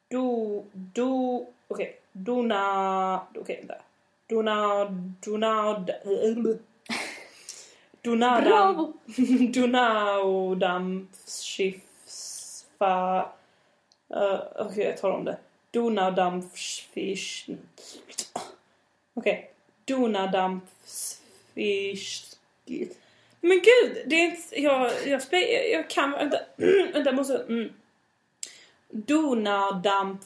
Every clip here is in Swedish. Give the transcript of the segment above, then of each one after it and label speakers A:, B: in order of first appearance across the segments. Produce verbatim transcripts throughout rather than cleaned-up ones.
A: Do, do, okej. Okay. Dona, okej, okay, där. Dona, dona, Donadam, Donadam, Schiffsfa, uh, okej, okay, jag tar om det. Donadam, fish, okej, okay. Donadam, fish, men gud, det är inte, jag, jag, jag, jag kan, vänta, vänta, måste, mm. Donadam,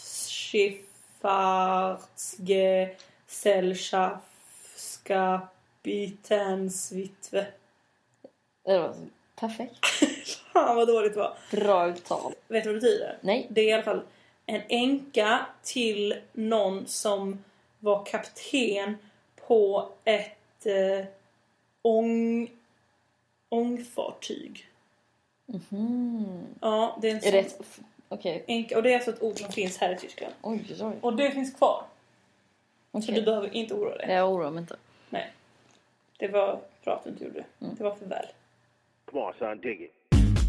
A: Schifffahrtsgesellschaftsskapitenswitwe.
B: Det var perfekt.
A: Fan vad dåligt det var.
B: Bra uttal.
A: Vet du vad det betyder?
B: Nej.
A: Det är i alla fall en änka till någon som var kapten på ett eh, ång, ångfartyg.
B: Mhm.
A: Ja, det är en sån.
B: Är det ett, okej.
A: Änka, och det är alltså ett ord som finns här i Tyskland.
B: Oj, oj.
A: Och det finns kvar.
B: Okay.
A: Så du behöver inte oroa dig.
B: Jag oroar mig inte.
A: Nej. Det var bra att du inte gjorde det.
B: Mm.
A: Det var för väl.
C: Come on, son, dig it.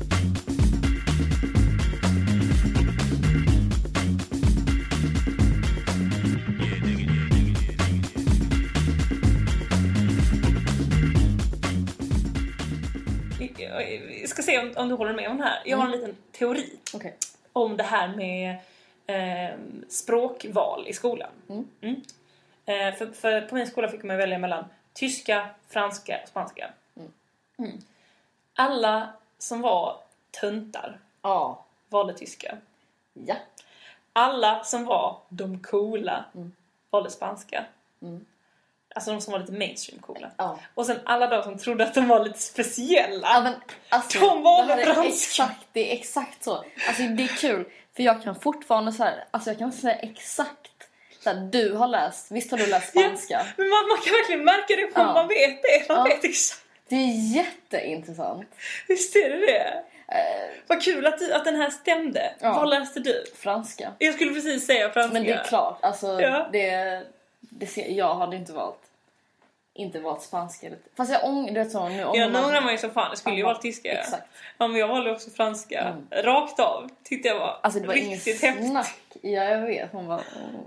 A: Vi ska se om, om du håller med om det här. Jag har en liten teori
B: okay.
A: om det här med eh, språkval i skolan.
B: Mm.
A: Mm. Eh, för, för på min skola fick man välja mellan tyska, franska och spanska.
B: Mm.
A: Mm. Alla som var töntar
B: ja.
A: valde tyska.
B: Ja.
A: Alla som var de coola
B: mm.
A: valde spanska.
B: Mm.
A: Alltså de som var lite mainstream coola.
B: Ja.
A: Och sen alla de som trodde att de var lite speciella.
B: Ja, men, alltså,
A: de valde
B: det
A: franska.
B: Exakt, det är exakt så. Alltså det är kul. För jag kan fortfarande så här, alltså jag kan säga exakt så här, du har läst, visst har du läst spanska?
A: Ja, men man, man kan verkligen märka det på
B: ja.
A: man vet det. Man
B: ja.
A: vet exakt.
B: Det är jätteintressant.
A: Visst är det det?
B: Uh,
A: Vad kul att, du, att den här stämde.
B: Ja.
A: Vad läste du?
B: Franska.
A: Jag skulle precis säga franska.
B: Men det är klart, alltså
A: ja.
B: det, det ser, jag hade inte valt inte valt spanska. Fast jag ångrar det så nu.
A: Ja, nu ångrar man ju så fan. Det skulle ju vara tyska.
B: Exakt.
A: Ja, men jag valde också franska.
B: Mm.
A: Rakt av. Tyckte jag var
B: alltså det var
A: riktigt
B: ingen
A: häftigt.
B: snack. Ja, jag vet. Man bara... Oh.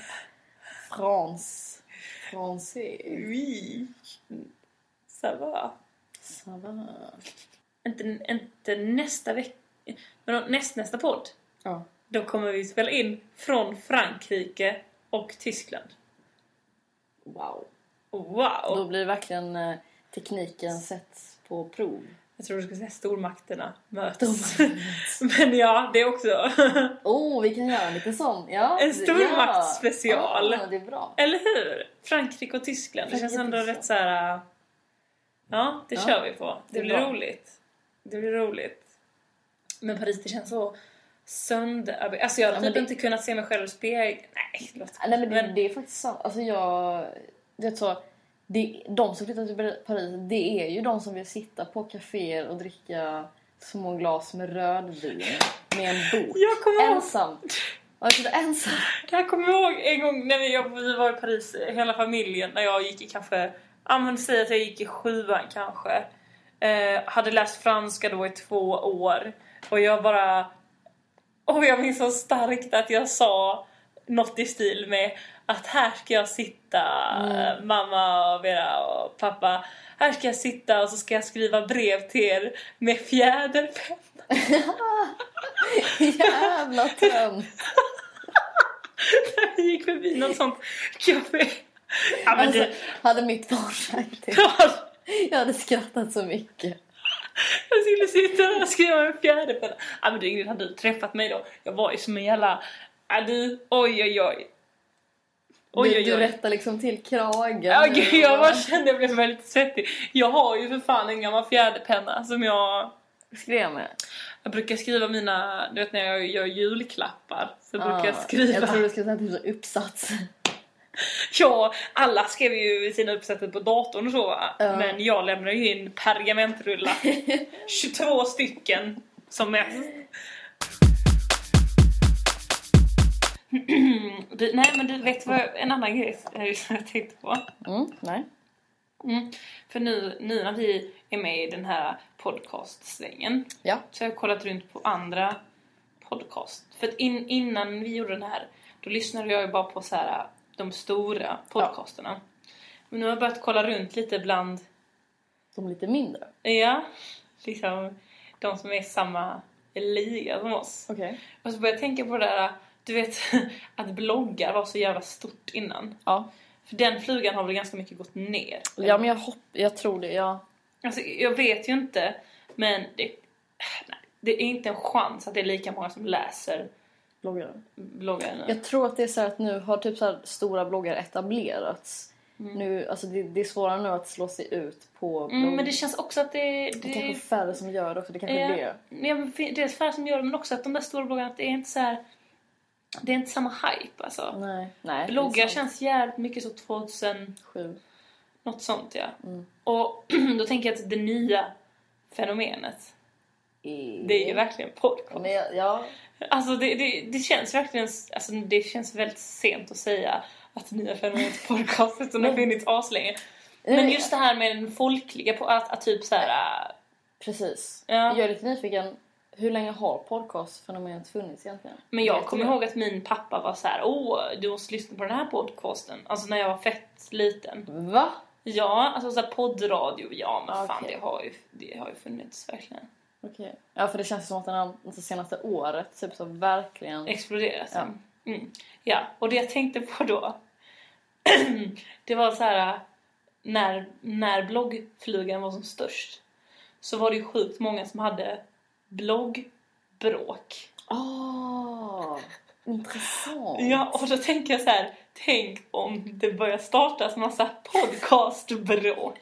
B: Frans. Fransé.
A: Oui. Ça va.
B: Ça va.
A: Inte, inte nästa vecka. Men näst, nästa podd.
B: Ja.
A: Då kommer vi spela in från Frankrike och Tyskland.
B: Wow.
A: Wow.
B: Då blir det verkligen eh, tekniken sätts på prov.
A: Jag tror du ska säga stormakterna möts. Men ja, det är också...
B: oh, vi kan göra en liten sån. Ja,
A: en stormaktsspecial.
B: Ja, det är bra.
A: Eller hur? Frankrike och Tyskland. Frankrike det känns ändå Tyskland. Rätt så här... Ja, det ja. Kör vi på. Det, det blir bra. roligt. Det blir roligt. Men Paris, det känns så sönder... Alltså jag har ja, typ det... inte kunnat se mig själv spegla. Nej, låt
B: Nej, men det, det är faktiskt sant. Alltså jag... Jag tror... Det, de som flyttar till Paris, det är ju de som vill sitta på kaféer och dricka små glas med rödvin med en bok.
A: Jag kommer
B: ensam. Jag sitter ensam.
A: Jag kommer ihåg en gång när vi, vi var i Paris, hela familjen, när jag gick i kanske, ja men säg att jag gick i sjuan kanske. Eh, hade läst franska då i två år. Och jag bara, och jag minns så starkt att jag sa något i stil med att här ska jag sitta, mm. mamma och Vera och pappa. Här ska jag sitta och så ska jag skriva brev till er med fjäderpenna.
B: Jävla tönt.
A: Jag gick förbi något sånt kafé. Ja, men
B: alltså,
A: det...
B: hade mitt barn sagt det. Jag hade skrattat så mycket.
A: Jag skulle sitta och skriva med fjäderpenna. Ja, men Ingrid, hade du träffat mig då? Jag var ju som en jävla... Ja, du, oj, oj, oj.
B: Oj, du, oj, oj. Du rättar liksom till kragen.
A: Ja, gud, jag bara kände jag blev väldigt svettig. Jag har ju för fan en gammal fjäderpenna som jag
B: skrev med.
A: Jag brukar skriva mina, du vet när jag gör julklappar så ah, brukar jag skriva.
B: Jag tror du ska säga typ uppsats.
A: Ja, alla skrev ju sina uppsatser på datorn och så, va?
B: Uh.
A: Men jag lämnar ju in pergamentrullar. tjugotvå stycken som mest. du, nej men du vet vad en annan grej jag tänkte på.
B: Mm, nej.
A: Mm, för nu, nu när vi är med i den här podcastsvängen,
B: ja.
A: så har jag kollat runt på andra podcast. För att in, innan vi gjorde den här, då lyssnade jag ju bara på så här, de stora podcasterna. Ja. Men nu har jag börjat kolla runt lite bland...
B: De lite mindre?
A: Ja, liksom de som är i samma liga som oss.
B: Okay.
A: Och så började jag tänka på det där, du vet, att bloggar var så jävla stort innan.
B: Ja.
A: För den flugan har väl ganska mycket gått ner.
B: Ja, men jag, hopp, jag tror det, ja.
A: Alltså, jag vet ju inte, men det, nej, det är inte en chans att det är lika många som läser
B: bloggar.
A: bloggar nu.
B: Jag tror att det är så här att nu har typ så här stora bloggar etablerats. Mm. Nu, alltså det, det är svårare nu att slå sig ut på blogg.
A: Mm, men det känns också att det... Det,
B: det är kanske färre som gör det också, det kanske
A: ja,
B: är det.
A: Ja, men det är färre som gör det, men också att de där stora bloggarna, det är inte så här... Det är inte samma hype, alltså.
B: Nej, nej.
A: Bloggar känns jävligt mycket så tvåtusensju. Något sånt, ja. Mm. Och då tänker jag att det nya fenomenet, I... det är ju verkligen podcast.
B: Men jag, ja.
A: Alltså det, det, det känns verkligen, alltså det känns väldigt sent att säga att det nya fenomenet podcast som har funnits aslänge. Men just det här med den folkliga på att, att typ så här.
B: Precis.
A: Ja.
B: Jag är lite nyfiken. Hur länge har podcastfenomenet funnits egentligen?
A: Men jag kommer ihåg att min pappa var så här: åh, du måste lyssna på den här podcasten. Alltså när jag var fett liten.
B: Va?
A: Ja, alltså så här poddradio. Ja, men
B: okay.
A: fan, det har ju, det har ju funnits verkligen.
B: Okej. Okay. Ja, för det känns som att den här, det senaste året typ så verkligen
A: exploderat. Ja. Mm. Ja, och det jag tänkte på då det var så här, när när bloggflugan var som störst så var det ju sjukt många som hade bloggbråk.
B: Ah, intressant.
A: Ja, och då tänker jag så här, tänk om det börjar startas massa podcastbråk.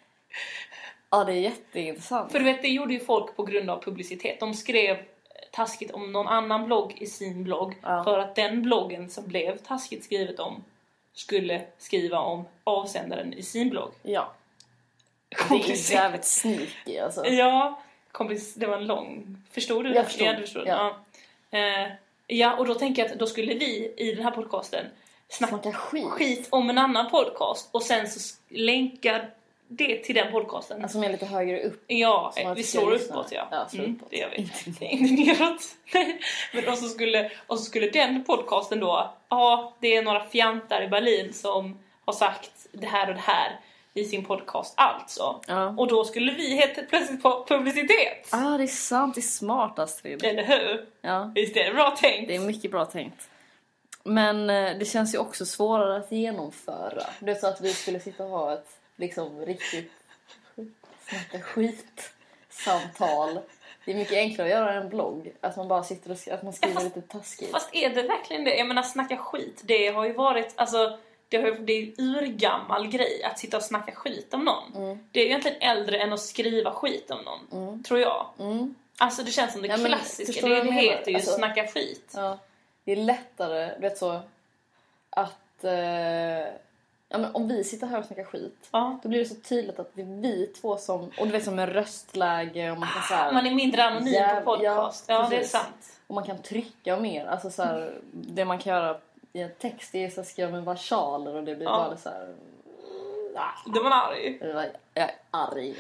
B: Ja, det är jätteintressant.
A: För du vet, det gjorde ju folk på grund av publicitet. De skrev taskigt om någon annan blogg i sin blogg. Ja. För att den bloggen som blev taskigt skrivet om skulle skriva om avsändaren i sin blogg.
B: Ja. Det är jävligt sneaky alltså.
A: Ja, komplis- det var en lång... Förstod du det?
B: Jag förstod.
A: Ja, du förstod.
B: Ja.
A: Ja. Eh, ja, och då tänker jag att då skulle vi i den här podcasten snacka,
B: snacka skit.
A: skit om en annan podcast. Och sen så länkar det till den podcasten.
B: Alltså som är lite högre upp.
A: Ja, vi slår uppåt, ja.
B: Ja, slår
A: mm,
B: uppåt.
A: Det gör vi. Det är inte neråt. Men och så, skulle, och så skulle den podcasten då, ja, det är några fjantar i Berlin som har sagt det här och det här i sin podcast, alltså.
B: Ja.
A: Och då skulle vi helt plötsligt få publicitet.
B: Ja, ah, det är sant. Det är smart, Astrid.
A: Eller hur?
B: Ja.
A: Visst är det bra tänkt?
B: Det är mycket bra tänkt. Men eh, det känns ju också svårare att genomföra. Det är så att vi skulle sitta och ha ett liksom riktigt snacka skit samtal. Det är mycket enklare att göra en blogg. Att man bara sitter och sk- att man skriver ja, fast, lite taskigt.
A: Fast är det verkligen det? Jag menar, snacka skit. Det har ju varit, alltså, det, har, det är en urgammal grej att sitta och snacka skit om någon. Mm. Det är ju egentligen äldre än att skriva skit om någon, mm. tror jag. Mm. Alltså det känns som det ja, klassiska. Det, det heter ju alltså, snacka skit.
B: Ja, det är lättare, vet så, att... Eh, ja, men om vi sitter här och snackar skit, ja. Då blir det så tydligt att det är vi två som... Och du vet, som en röstläge och man kan så här,
A: man är mindre anonym jäv, på podcast. Ja, ja, det är sant.
B: Och man kan trycka mer. Alltså så här, det man kan göra i en text är så skriva med versaler och det blir ja. Bara så här...
A: Ah, det var arg.
B: Jag är arg.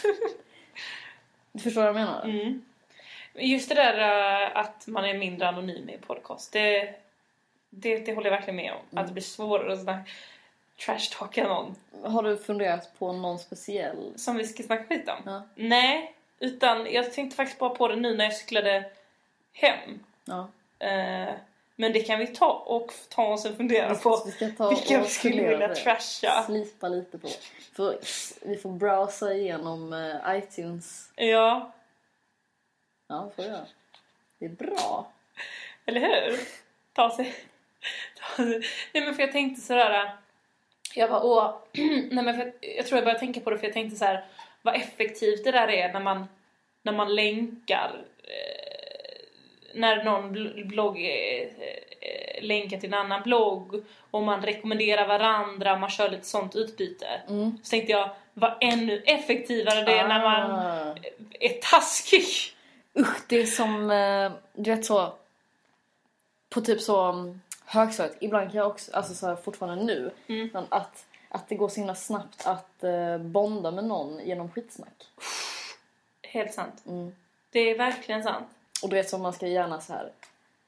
B: Du förstår vad jag menar?
A: Mm. Just det där att man är mindre anonym i podcast, det, det, det håller jag verkligen med om. Mm. Att det blir svårare att snacka trash-talka någon.
B: Har du funderat på någon speciell?
A: Som vi ska snacka skit om?
B: Ja.
A: Nej, utan jag tänkte faktiskt bara på det nu när jag cyklade hem.
B: Ja.
A: Uh, men det kan vi ta och ta oss och fundera vi, på
B: vi ska ta
A: vilka vi skulle vilja trasha.
B: Slipa lite på. För vi får browsa igenom uh, iTunes.
A: Ja.
B: Ja, får jag. Det är bra.
A: Eller hur? Ta sig. Ta sig. Nej, men för jag tänkte sådär. Jag bara, åh. Nej, men för jag, jag tror jag började tänka på det för jag tänkte så här, vad effektivt det där är när man, när man länkar. Eh, när någon blogg eh, länkar till en annan blogg. Och man rekommenderar varandra. Man kör lite sånt utbyte. Mm. Så tänkte jag, vad ännu effektivare det är ah. när man är taskig.
B: Usch, det är som, du vet så, på typ så högstadiet, ibland kan jag också, alltså så här, fortfarande nu, mm. men att, att det går så himla snabbt att uh, bonda med någon genom skitsnack.
A: Helt sant. Mm. Det är verkligen sant.
B: Och du vet så man ska gärna så här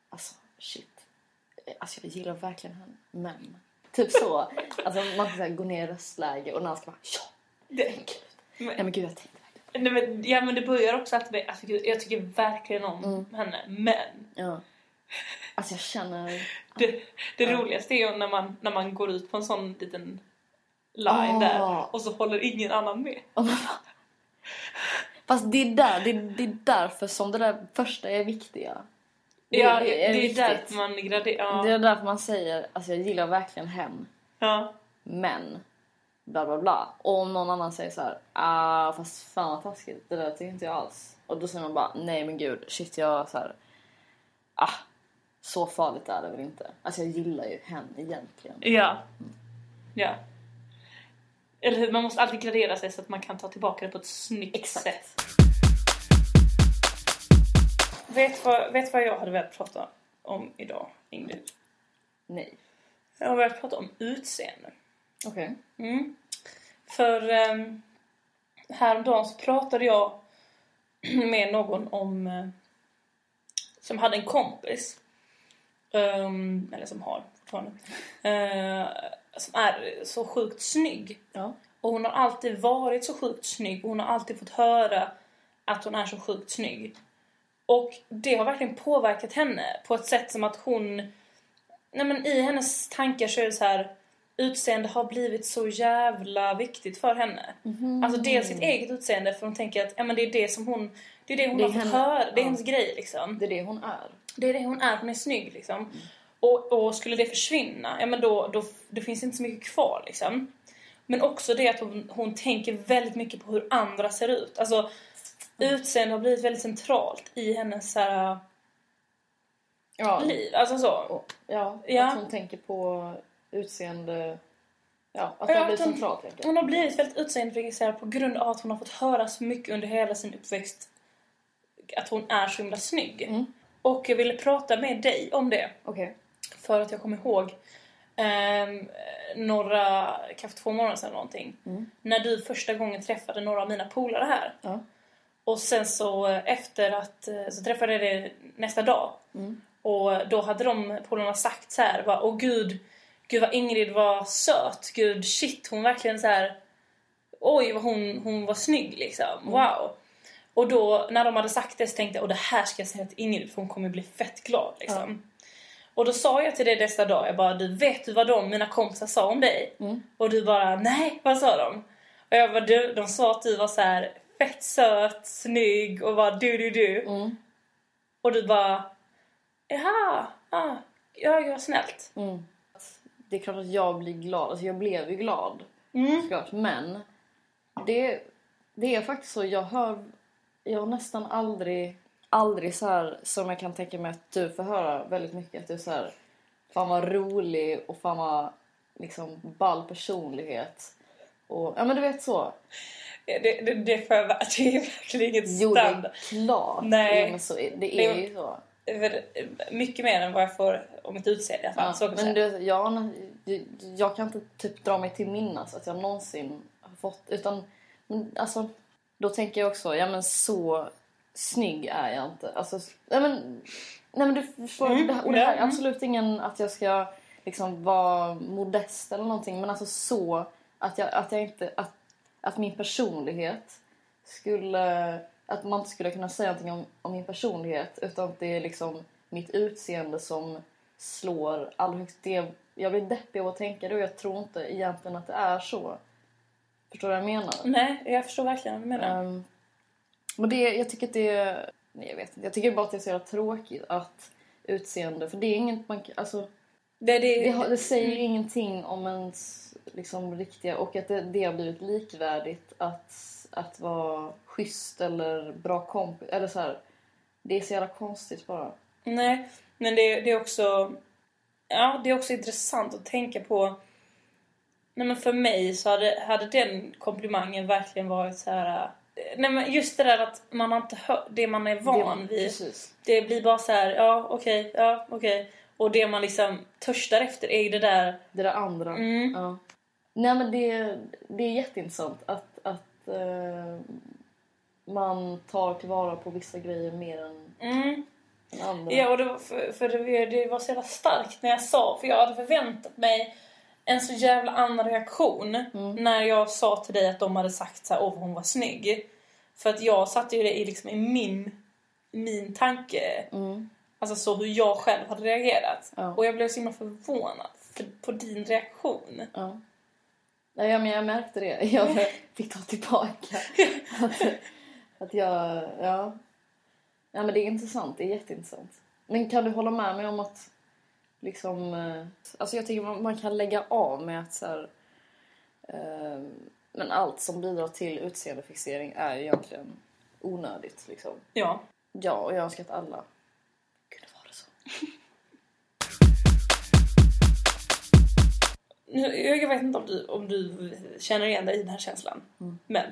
B: alltså shit. Alltså jag gillar verkligen henne. Men typ så. Alltså man ska gå ner i röstläge och när han ska bara ja.
A: Det,
B: men, nej men gud jag tänkte
A: nej, men, ja men det börjar också att alltså, jag tycker verkligen om mm. henne. Men
B: ja. Alltså jag känner
A: det, det ja. roligaste är ju när man, när man går ut på en sån liten line oh. där och så håller ingen annan med.
B: Oh, fast det är, där, det, är, det är därför som det där första är viktiga. Det,
A: ja,
B: det är,
A: det är därför man graderar. Ja.
B: Det är därför man säger, alltså jag gillar verkligen hem.
A: Ja.
B: Men bla bla bla. Och om någon annan säger så här, ah fast fan vad taskigt, det där tycker inte jag alls. Och då säger man bara, nej men gud, shit jag så här, ah så farligt är det väl inte. Alltså jag gillar ju henne egentligen.
A: Ja. Mm. Ja. Eller hur, man måste alltid gradera sig så att man kan ta tillbaka det på ett snyggt Exakt. sätt. Vet vad, vet vad jag hade velat prata om idag, Ingrid?
B: Nej.
A: Jag har velat prata om utseende.
B: Okej.
A: Okay. Mm. För um, häromdagen så pratade jag med någon om uh, som hade en kompis um, eller som har fortfarande uh, som är så sjukt snygg.
B: Ja.
A: Och hon har alltid varit så sjukt snygg. Och hon har alltid fått höra att hon är så sjukt snygg. Och det har verkligen påverkat henne på ett sätt som att hon... Nej men i hennes tankar så är det så här... Utseende har blivit så jävla viktigt för henne. Mm. Alltså dels sitt eget utseende. För hon tänker att ja, men det är det som hon... Det är det hon det har fått henne, höra. Det är ja. hennes grej liksom.
B: Det är det hon är.
A: Det är det hon är. Hon är snygg liksom. Mm. Och, och skulle det försvinna, ja men då, då det finns inte så mycket kvar liksom. Men också det att hon, hon tänker väldigt mycket på hur andra ser ut. Alltså mm. utseende har blivit väldigt centralt i hennes så här, ja. liv. Alltså så.
B: Och, ja, ja, att hon tänker på utseende. Ja, att det ja, har blivit
A: hon,
B: centralt.
A: Hon har blivit väldigt utseendefixerad på grund av att hon har fått höra så mycket under hela sin uppväxt att hon är så himla snygg. Mm. Och jag ville prata med dig om det.
B: Okej. Okay.
A: För att jag kommer ihåg eh, några, kanske två månader sedan någonting. Mm. När du första gången träffade några av mina polare här.
B: Ja.
A: Och sen så efter att, så träffade jag det nästa dag. Mm. Och då hade de polarna sagt så här, bara, åh gud, gud vad Ingrid var söt. Gud, shit, hon verkligen så här, oj vad hon, hon var snygg liksom, mm. wow. Och då, när de hade sagt det så tänkte jag, och det här ska jag säga till Ingrid för hon kommer bli fett glad liksom. Ja. Och då sa jag till dig nästa dag, jag bara, du vet du vad de, mina kompisar sa om dig? Mm. Och du bara, nej, vad sa de? Och jag bara, du, de sa att du var så här fett söt, snygg och var du, du, du. Mm. Och du bara, jaha, ah, ja, jag var snällt.
B: Mm. Det är klart att jag blir glad, alltså jag blev ju glad, mm. såklart. Men det, det är faktiskt så, jag hör, jag har nästan aldrig... Aldrig så här som jag kan tänka mig att du får höra väldigt mycket. Att du är så här, fan vad rolig och fan vad liksom ball personlighet. Och, ja men du vet så.
A: Ja, det, det, det, får jag, det är verkligen inget
B: jo,
A: standard.
B: Jo, det är klart.
A: Nej.
B: Ja, men så, det är det, ju så.
A: Mycket mer än vad jag får om mitt utseende. Ja, så
B: men du, jag, jag kan inte typ dra mig till minnas att jag någonsin har fått. Utan, alltså, då tänker jag också, ja men så... snygg är jag inte. Alltså, nej men, nej men du förstår, mm, det, och det här är absolut ingen att jag ska liksom vara modest eller någonting, men alltså så att jag, att jag inte, att, att min personlighet skulle, att man inte skulle kunna säga någonting om, om min personlighet, utan att det är liksom mitt utseende som slår allra högst. Det, jag blir deppig av att tänka det, och jag tror inte egentligen att det är så. Förstår du vad jag menar?
A: Nej, jag förstår verkligen vad du menar. Um,
B: Men det, jag tycker att det, nej jag vet inte, jag tycker bara att det är så jävla tråkigt att utseende, för det är inget man, alltså det, det, det, har, det säger mm. ingenting om ens liksom riktiga, och att det, det har blivit likvärdigt att, att vara schysst eller bra kompis, eller så här, det är så jävla konstigt bara.
A: Nej, men det, det är också, ja det är också intressant att tänka på. Nej men för mig så hade, hade den komplimangen verkligen varit så här. Nej men just det där att man inte hör det man är van det, vid. Precis. Det blir bara så här, ja okej, okay, ja okej. Okay. Och det man liksom törstar efter är det där.
B: Det där andra. Mm. Ja. Nej men det, det är jätteintressant att, att uh, man tar tillvara på vissa grejer mer än,
A: mm.
B: Andra.
A: Ja, och det var, för, för det, det var så jävla starkt när jag sa, för jag hade förväntat mig en så jävla annan reaktion mm. när jag sa till dig att de hade sagt så här, åh hon var snygg. För att jag satte ju det i, liksom, i min, min tanke, mm. alltså så hur jag själv hade reagerat. Ja. Och jag blev så himla förvånad för, på din reaktion.
B: Ja. Ja, men jag märkte det. Jag fick ta tillbaka. att, att jag, ja. Ja, men det är intressant. Det är jätteintressant. Men kan du hålla med mig om att liksom, alltså jag tycker man, man kan lägga av med att så här, eh, men allt som bidrar till utseendefixering är ju egentligen onödigt liksom.
A: Ja.
B: Ja, och jag önskar att alla kunde vara så.
A: Jag vet inte om du, om du känner igen dig i den här känslan. Mm. Men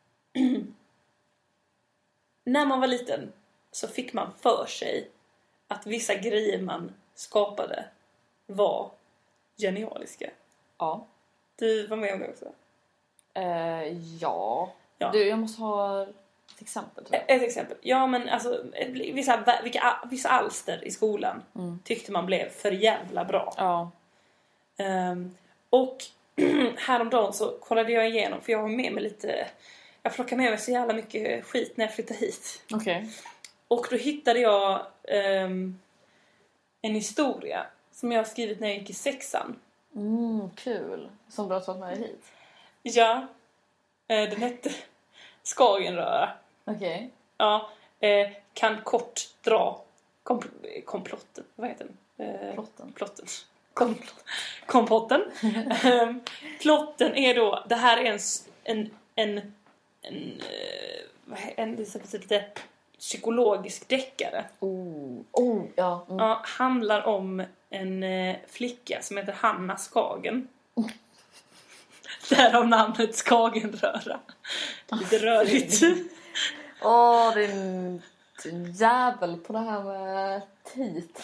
A: när man var liten så fick man för sig att vissa grejer man skapade var genialiska.
B: Ja.
A: Du var med om det också?
B: Uh, ja. ja. Du, jag måste ha ett exempel. Tror jag.
A: Ett exempel. Ja, men alltså vissa, vilka, vissa alster i skolan mm. tyckte man blev för jävla bra.
B: Ja.
A: Um, och häromdagen så kollade jag igenom, för jag har med mig lite, jag plockade med mig så jävla mycket skit när jag flyttade hit.
B: Okej. Okay.
A: Och då hittade jag um, en historia som jag har skrivit när jag gick i sexan.
B: Mm, kul. Som du har tagit med dig hit.
A: Ja. Eh, den hette Skagenröra.
B: Okej. Okay.
A: Ja. Eh, kan kort dra kompl- komplotten. Vad heter den? Eh,
B: Plotten.
A: Plotten. Kom, kompotten. um, plotten är då, det här är en en en en, uh, en, en lite psykologisk deckare.
B: Oh, oh ja.
A: Mm. Ja, handlar om en uh, flicka som heter Hanna Skagen. Mm. Därav namnet Skagenröra. Lite rörigt.
B: Åh, oh, det är en, en jävel på det här med tit.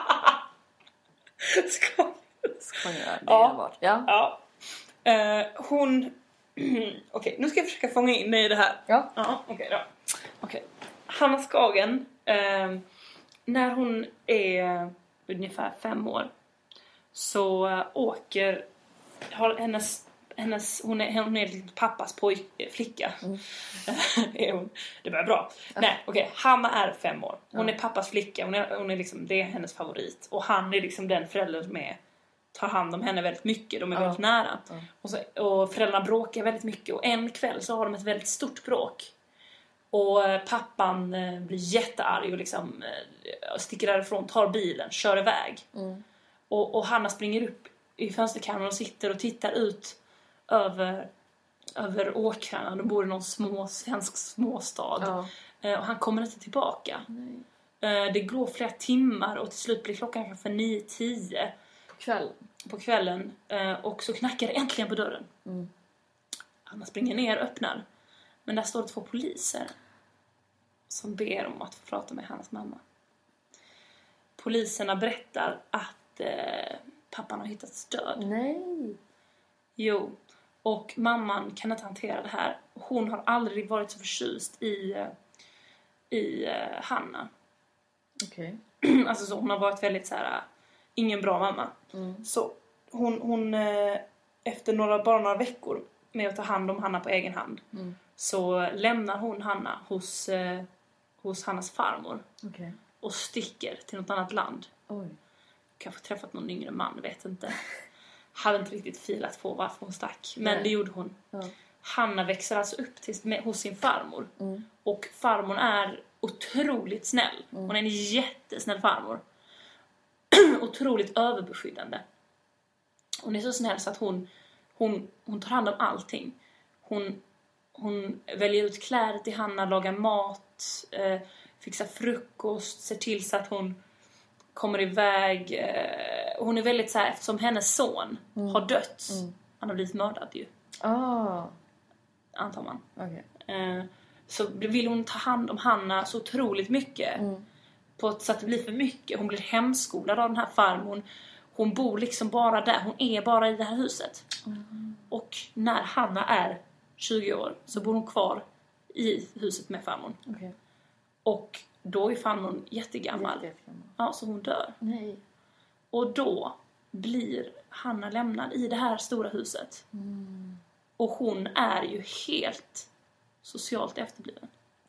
A: Skoj.
B: Skojar, det
A: ja.
B: är varit. Ja.
A: Ja. Uh, hon... Okej, okay, nu ska jag försöka fånga in mig i det här.
B: Ja.
A: Ja, okej okay, då. Okej. Okay. Hanna Skagen, uh, när hon är ungefär fem år så uh, åker... Har hennes... Hennes, hon är, hon är pappas poj, flicka. Mm. är hon, det börjar bra. Ja. Nej, okej. Okay. Hanna är fem år. Hon ja. är pappas flicka. Hon är, hon är liksom, det är hennes favorit. Och han är liksom den föräldern som är, tar hand om henne väldigt mycket. De är ja. väldigt nära. Ja. Och, så, och föräldrarna bråkar väldigt mycket. Och en kväll så har de ett väldigt stort bråk. Och pappan blir jättearg och liksom sticker därifrån, tar bilen, kör iväg. Mm. Och, och Hanna springer upp i fönsterkammaren och sitter och tittar ut över, över åkrarna. De bor i någon små, svensk småstad. Ja. Eh, och han kommer inte tillbaka. Eh, det går flera timmar och till slut blir klockan kanske nio tio.
B: På kvällen.
A: På kvällen. Eh, och så knackar det äntligen på dörren. Mm. Anna springer ner och öppnar. Men där står det två poliser som ber om att få prata med hans mamma. Poliserna berättar att eh, pappan har hittats död.
B: Nej.
A: Jo. Och mamman kan inte hantera det här. Hon har aldrig varit så förtjust i, i uh, Hanna.
B: Okej.
A: Okay. Alltså så hon har varit väldigt så här, ingen bra mamma. Mm. Så hon, hon uh, efter några, bara några veckor med att ta hand om Hanna på egen hand. Mm. Så lämnar hon Hanna hos, uh, hos Hannas farmor.
B: Okay.
A: Och sticker till något annat land.
B: Oj.
A: Kanske träffat någon yngre man, vet inte. Hade inte riktigt filat på varför hon stack. Men
B: Nej.
A: det gjorde hon. Ja. Hanna växer alltså upp till, med, hos sin farmor. Mm. Och farmor är otroligt snäll. Mm. Hon är en jättesnäll farmor. Otroligt överbeskyddande. Hon är så snäll så att hon, hon, hon tar hand om allting. Hon, hon väljer ut kläder till Hanna, lagar mat, eh, fixar frukost, ser till så att hon kommer iväg. Eh, hon är väldigt så här, eftersom hennes son mm. har dött. Mm. Han har blivit mördad ju.
B: Ah.
A: Antar man.
B: Okay.
A: Eh, så vill hon ta hand om Hanna så otroligt mycket. Mm. På ett, så att det blir för mycket. Hon blir hemskolad av den här farmor. Hon bor liksom bara där. Hon är bara i det här huset. Mm. Och när Hanna är tjugo år så bor hon kvar i huset med farmor.
B: Okay.
A: Och då är farmor jättegammal.
B: Jättegammal.
A: Ja, så hon dör.
B: Nej.
A: Och då blir Hanna lämnad i det här stora huset.
B: Mm.
A: Och hon är ju helt socialt efterbliven.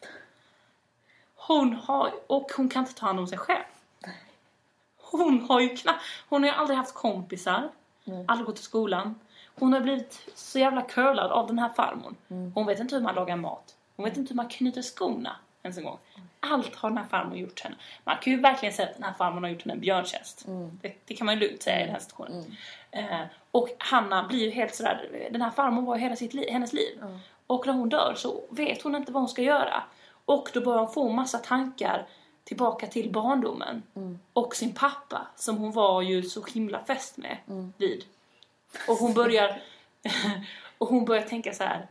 A: Hon har, och hon kan inte ta hand om sig själv. Hon har ju knappt, hon har ju aldrig haft kompisar.
B: Mm.
A: Aldrig gått till skolan. Hon har blivit så jävla curlad av den här farmor.
B: Mm.
A: Hon vet inte hur man lagar mat. Hon vet inte hur man knyter skorna ens en gång. Allt har den här farmor gjort henne. Man kan ju verkligen säga att den här farmor har gjort henne en björntjänst. Mm. Det, det kan man ju lugnt säga i den här situationen. Mm. Eh, och Hanna blir ju helt sådär, den här farmor var ju hela sitt li- hennes liv. Mm. Och när hon dör så vet hon inte vad hon ska göra. Och då börjar hon få en massa tankar tillbaka till barndomen. Mm. Och sin pappa, som hon var ju så himla fäst med mm. vid. Och hon börjar och hon börjar tänka så här: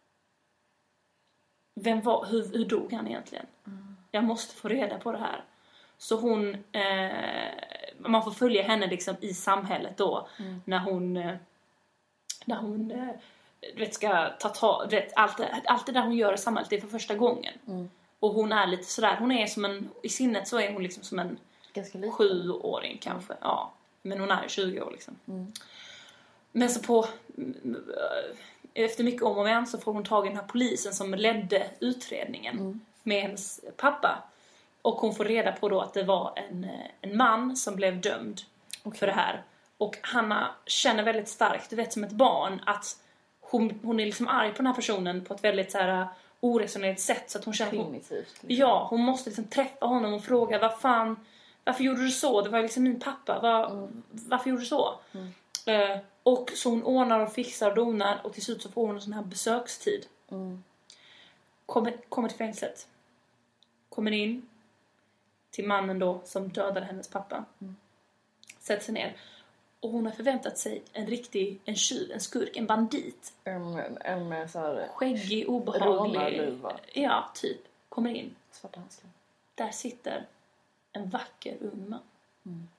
A: vem var, hur, hur dog han egentligen? Mm. Jag måste få reda på det här. Så hon eh, man får följa henne liksom i samhället då mm. när hon eh, när hon eh, vet, ska ta tag, vet, allt, allt det där hon gör i samhället, det är för första gången. Mm. Och hon är lite sådär, hon är som en, i sinnet så är hon liksom som en sjuåring kanske. Mm. Ja, men hon är ju tjugo år liksom. Mm. Men så på efter mycket om och men så får hon tag i den här polisen som ledde utredningen mm. med hennes pappa. Och hon får reda på då att det var en, en man som blev dömd okay. för det här. Och Hanna känner väldigt starkt, du vet som ett barn, att hon, hon är liksom arg på den här personen på ett väldigt så här oresonerat sätt. Så att hon känner
B: primitivt. Liksom.
A: Ja, hon måste liksom träffa honom och fråga, vad fan, varför gjorde du så? Det var liksom min pappa, Var, mm. varför gjorde du så? Mm. Uh, och så hon ordnar och fixar och donar och till slut så får hon en sån här besökstid. Mm. Kommer, kommer till fängelset. Kommer in till mannen då som dödade hennes pappa. Mm. Sätter sig ner. Och hon har förväntat sig en riktig, en tjuv, en skurk, en bandit.
B: En, en med så här
A: skäggig, obehaglig.
B: Rånarluva.
A: Ja, typ. Kommer in.
B: Svarta handskar.
A: Där sitter en vacker ung man. Mm.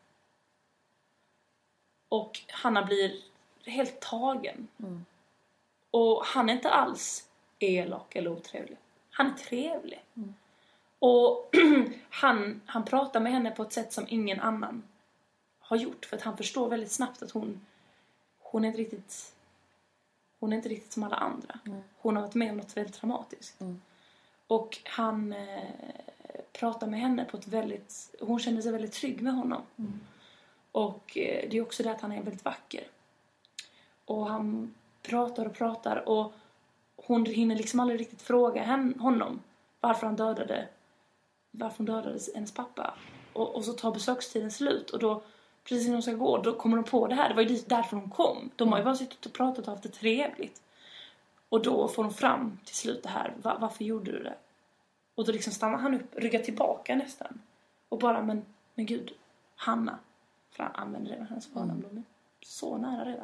A: Och Hanna blir helt tagen. Mm. Och han är inte alls elak eller otrevlig. Han är trevlig. Mm. Och han, han pratar med henne på ett sätt som ingen annan har gjort. För att han förstår väldigt snabbt att hon, hon, är, inte riktigt, hon är inte riktigt som alla andra. Mm. Hon har varit med om något väldigt traumatiskt. Mm. Och han eh, pratar med henne på ett väldigt... Hon känner sig väldigt trygg med honom. Mm. Och eh, det är också det att han är väldigt vacker. Och han pratar och pratar. Och hon hinner liksom aldrig riktigt fråga hen, honom varför han dödade... Varför hon dödade hennes pappa. Och, och så tar besökstiden slut. Och då, precis när de ska gå, då kommer de på det här. Det var ju därför de kom. De har ju bara suttit och pratat och haft det trevligt. Och då får de fram till slut det här. Var, varför gjorde du det? Och då liksom stannar han upp, ryggar tillbaka nästan. Och bara, men, men gud, Hanna. För han använder redan hennes förnamn. De är så nära redan.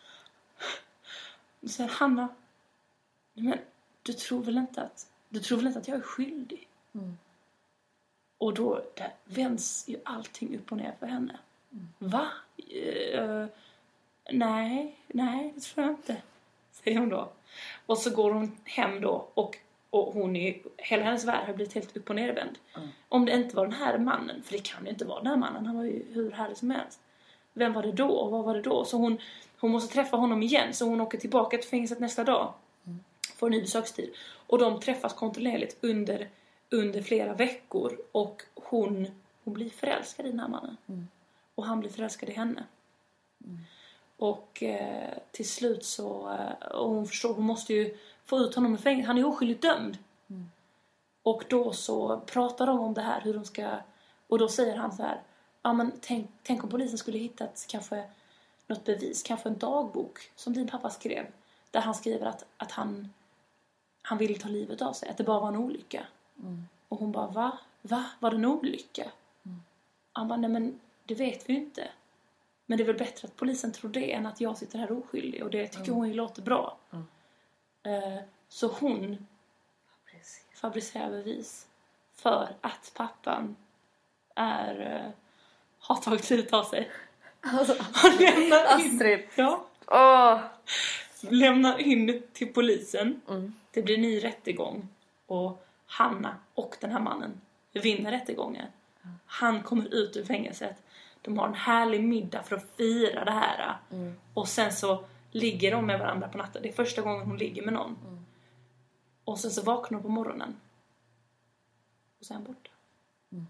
A: Och säger Hanna, men du tror väl inte att, du tror väl inte att jag är skyldig? Mm. Och då där vänds ju allting upp och ner för henne. Mm. Va? Uh, nej, nej, det tror jag inte. Säger hon då. Och så går hon hem då och, och hon är, hela hennes värld har blivit helt upp och nervänd. Mm. Om det inte var den här mannen, för det kan ju inte vara den här mannen, han var ju hur härlig som helst. Vem var det då och vad var det då? Så hon, hon måste träffa honom igen, så hon åker tillbaka till fängelset nästa dag. Mm. Får en ny besökstid. Och de träffas kontinuerligt under... under flera veckor och hon, hon blir förälskad i den här mannen. Mm. Och han blir förälskad i henne. Mm. Och eh, till slut så eh, och hon förstår, hon måste ju få ut honom i fängelse. Han är oskyldigt dömd. Mm. Och då så pratar de om det här, hur de ska, och då säger han så här: ja men tänk, tänk om polisen skulle hittat kanske något bevis, kanske en dagbok som din pappa skrev, där han skriver att, att han han ville ta livet av sig, att det bara var en olycka. Mm. Och hon bara, va? Va? Var det en olycka? Mm. Han bara, nej men det vet vi ju inte. Men det är väl bättre att polisen tror det än att jag sitter här oskyldig. Och det tycker mm. hon ju låter bra. Mm. Uh, så hon fabricerar bevis för att pappan är uh, har tagit livet av sig.
B: Alltså,
A: och lämnar in,
B: Astrid.
A: ja,
B: oh.
A: lämnar in till polisen.
B: Mm.
A: Det blir ny rättegång. Och Hanna och den här mannen vinner rättegången. Han kommer ut ur fängelset. De har en härlig middag för att fira det här.
B: Mm.
A: Och sen så ligger de med varandra på natten. Det är första gången hon ligger med någon.
B: Mm.
A: Och sen så vaknar hon på morgonen. Och sen borta.
B: Mm.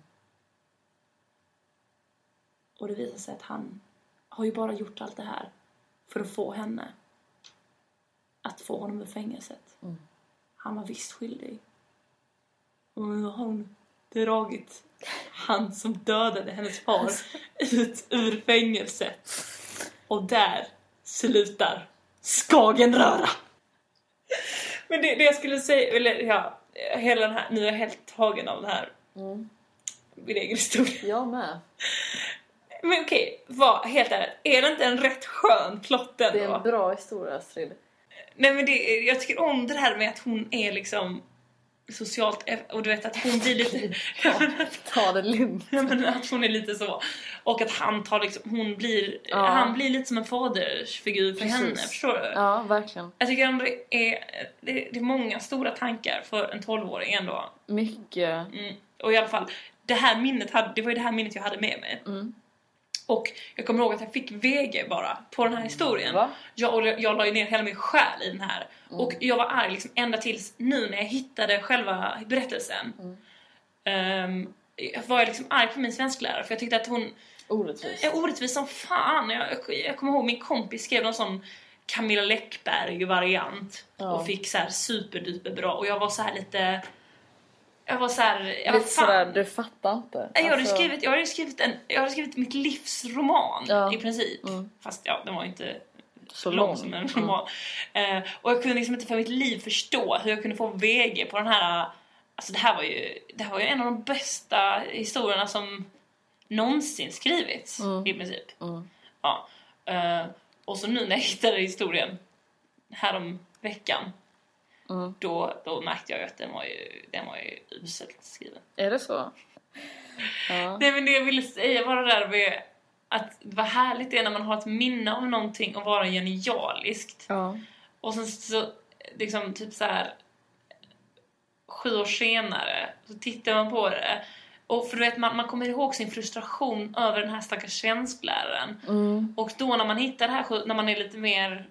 A: Och det visar sig att han har ju bara gjort allt det här för att få henne att få honom ur fängelset.
B: Mm.
A: Han var visst skyldig. Och nu har hon dragit han som dödade hennes far ut ur fängelset. Och där slutar Skagenröra. Men det, det jag skulle säga, eller ja, hela den här, nu är jag helt tagen av det här.
B: Mm.
A: Min egen historia.
B: Jag med.
A: Men okej, vad, helt ärligt, är det inte en rätt skön plott ändå?
B: Det är en bra historia, Astrid.
A: Nej, men det, jag tycker om det här med att hon är liksom socialt, och du vet att hon blir lite
B: Ta det lugnt.
A: men att hon är lite så, och att han tar liksom, hon blir
B: Ja.
A: han blir lite som en fadersfigur för
B: Precis.
A: henne, förstår du?
B: Ja, verkligen.
A: Jag tycker ändå det är, det, det är många stora tankar för en tolvåring ändå.
B: Mycket.
A: Mm. Och i alla fall, det här minnet hade, det var ju det här minnet jag hade med mig.
B: Mm.
A: Och jag kommer ihåg att jag fick V G bara på den här historien.
B: Va?
A: Jag, och jag la ju ner hela min själ i den här.
B: Mm.
A: Och jag var arg liksom ända tills nu när jag hittade själva berättelsen.
B: Mm.
A: Um, jag var jag liksom arg på min svensklärare. För jag tyckte att hon
B: Orättvist.
A: är orättvis som fan. Jag, jag kommer ihåg min kompis skrev någon sån Camilla Läckberg-variant.
B: Ja.
A: Och fick så här superduper bra. Och jag var så här lite... Jag var så här... Jag
B: Lite
A: var fan.
B: sådär, du fattar inte.
A: Jag hade
B: Alltså-
A: skrivit, jag hade skrivit, en, jag hade skrivit mitt livsroman
B: Ja.
A: i princip.
B: Mm.
A: Fast ja, den var ju inte
B: Så
A: lång
B: lång.
A: som en roman. Eh, och jag kunde liksom inte för mitt liv förstå hur jag kunde få V G på den här... Alltså det här var ju, det här var ju en av de bästa historierna som någonsin skrivits
B: Mm.
A: i princip.
B: Mm.
A: Ja. Eh, och så nu när jag hittade historien här om veckan,
B: Mm.
A: då, då märkte jag ju att den var ju, den var ju uselt skriven.
B: Är det så? Ja.
A: Nej, men det jag ville säga var det där med att vad härligt det är när man har ett minne av någonting och vara genialiskt.
B: Ja.
A: Och sen så liksom typ så här sju år senare så tittar man på det. Och för du vet, man, man kommer ihåg sin frustration över den här stackars svenskläraren.
B: Mm.
A: Och då när man hittar det här, när man är lite mer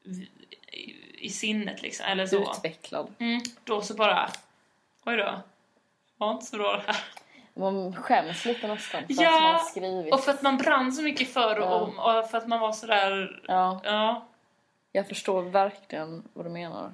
A: i, i sinnet liksom, eller så.
B: Utvecklad.
A: Mm, då så bara, oj då, var inte så bra det här.
B: Man skäms lite nästan för
A: Ja,
B: att man har skrivit.
A: Och för att man brann så mycket för och,
B: Ja.
A: och för att man var sådär...
B: Ja,
A: Ja.
B: jag förstår verkligen vad du menar.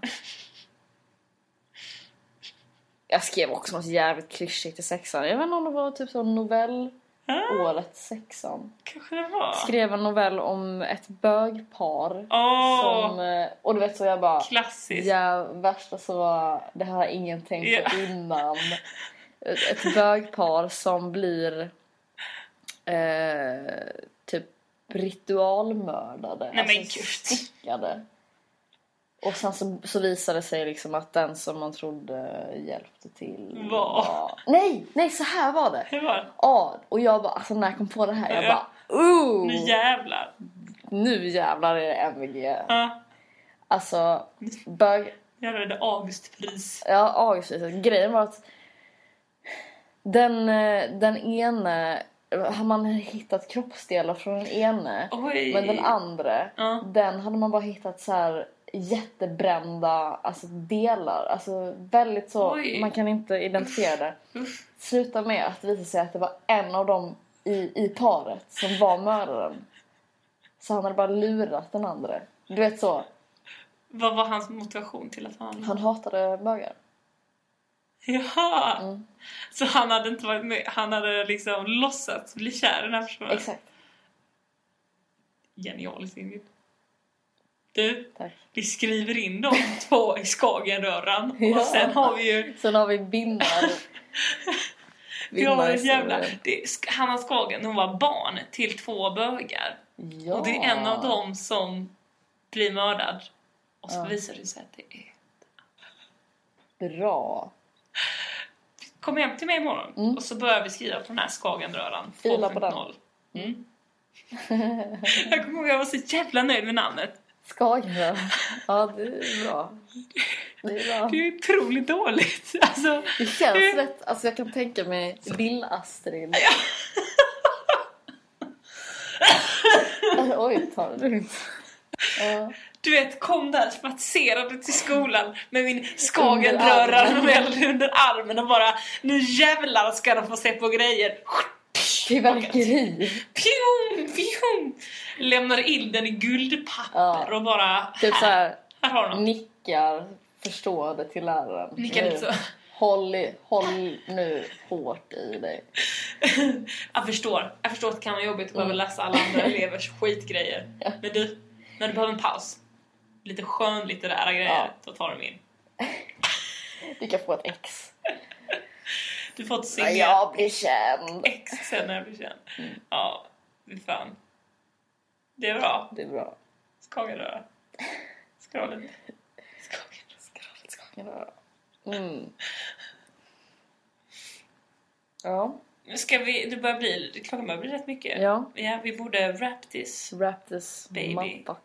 B: Jag skrev också något jävligt klyschigt i sexan. Jag vet inte om det var typ så novell året sexan.
A: Kanske det var.
B: Skrev en novell om ett bögpar.
A: Åh,
B: Som, eh, och du vet så jag bara...
A: klassiskt.
B: Ja, värsta så var det här har ingen tänkt på
A: Ja.
B: innan. Ett, ett bögpar som blir eh, typ ritualmördade.
A: Nej, men
B: alltså
A: gud.
B: styckade. Och sen så, så visade det sig liksom att den som man trodde hjälpte till
A: Var.
B: Nej, nej så här var det.
A: Hur var det?
B: Ja, och jag bara, alltså när jag kom på det här, jag
A: Ja.
B: bara, oh,
A: Nu jävlar.
B: nu jävlar är det M V G.
A: Ja,
B: Alltså, bög...
A: jävlar är det Augustpris.
B: Ja, Augustpriset. Grejen var att den, eh, den ene, har man hittat kroppsdelar från den ene,
A: Oj.
B: men den andra,
A: Ja.
B: den hade man bara hittat så här jättebrända alltså delar, alltså väldigt så,
A: Oj.
B: man kan inte identifiera det.
A: Uff.
B: Sluta med att det visade sig att det var en av dem i, i paret som var mördaren. Så han hade bara lurat den andra. Du vet så,
A: Vad var hans motivation till att han...
B: han hatade bögar.
A: Jaha.
B: Mm.
A: Så han hade inte varit med. Han hade liksom låtsats bli kär i den här personen.
B: Exakt.
A: Genialiskt, Ingrid. Du,
B: Tack.
A: vi skriver in de två i Skagenröran.
B: Ja.
A: Och sen har vi ju...
B: Sen har vi binnar.
A: Vi har ett
B: Vinnarhistorien.
A: jävla... Det, Hanna Skagen, hon var barn till två bögar.
B: Ja.
A: Och det är en av dem som blir mördad. Och så
B: Ja.
A: visar det sig att det är...
B: Bra.
A: Kom hem till mig imorgon.
B: Mm.
A: Och så börjar vi skriva på den här Skagenröran.
B: Fila på den.
A: Mm. Jag kommer ihåg att jag var så jävla nöjd med namnet.
B: Skagenröra. Ja, det är bra. Det är bra.
A: Det är otroligt dåligt. Alltså,
B: det känns det... rätt. Alltså jag kan tänka mig Lill-Astrid.
A: Ja.
B: Oj, tar det inte. Ja.
A: Du vet, kom där spatserade till skolan med min skagenröra under, under armen och bara, nu jävlar ska de få se på grejer.
B: Fyrverkeri.
A: Pjum, pjum. Lämnar in den i guldpapper ja. Och bara,
B: typ så här,
A: här har de.
B: Nickar förstående till läraren.
A: Nickar lite så.
B: Håll, i, håll nu hårt i dig.
A: Jag förstår. Jag förstår att det kan vara jobbigt att behöva läsa alla andra elevers skitgrejer. Ja. Men du, när du behöver en paus, lite skönlitterära grejer, ja. Då tar de in.
B: Du kan få ett ex.
A: Du får ett signera.
B: Ja, jag blir känd.
A: Ex sen när jag blir känd. Mm. Ja, det är fan. Det är bra.
B: Det är bra.
A: Skagenröra. Skrålet.
B: Skrålet, skagenröra. Mm. Ja.
A: Ska vi, det börjar bli, klockan börjar bli rätt mycket.
B: Ja.
A: Ja, vi borde wrap this.
B: Wrap this
A: baby.
B: Mappa.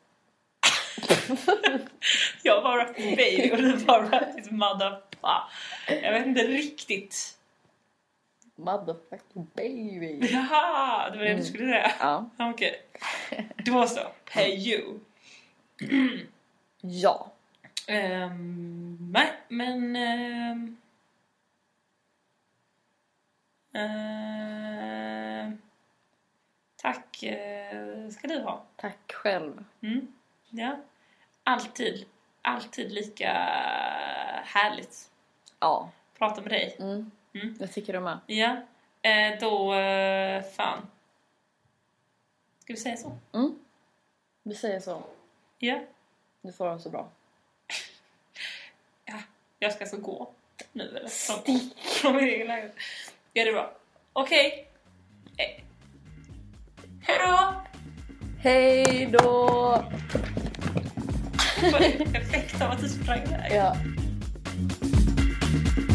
A: Jag var wrap this baby och du var wrap this motherfucker. Jag vet inte riktigt.
B: Motherfucking baby.
A: Jaha, det var det
B: mm.
A: du skulle säga.
B: Ja.
A: Okej. Okay. Då så. Hey you.
B: Ja.
A: Um, nej, men... Um, uh, tack uh, ska du ha.
B: Tack själv.
A: Mm, ja. Alltid, alltid lika härligt.
B: Ja.
A: Prata med dig.
B: Mm. Mm. Jag tycker du med.
A: Ja. Uh, då, uh, fan. Ska vi säga så?
B: Mm. Vi säger så.
A: Ja.
B: Du får ha så bra.
A: Ja, jag ska så gå nu eller? Från, från min egen lägenhet. Ja, det är bra. Okej. Okay. Hej då!
B: Hej då!
A: Effekt av att du sprang iväg.
B: Ja.